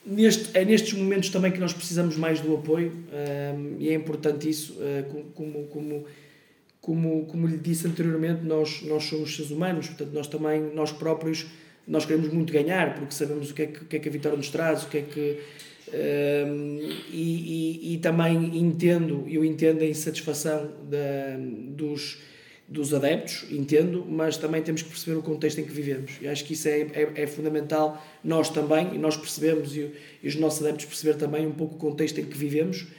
é nestes momentos também que nós precisamos mais do apoio, e é importante isso, como lhe disse anteriormente, nós somos seres humanos, portanto nós próprios, nós queremos muito ganhar, porque sabemos o que é que a vitória nos traz, e também entendo a insatisfação dos adeptos, mas também temos que perceber o contexto em que vivemos. E acho que isso é fundamental, nós também, e nós percebemos, e os nossos adeptos perceber também um pouco o contexto em que vivemos,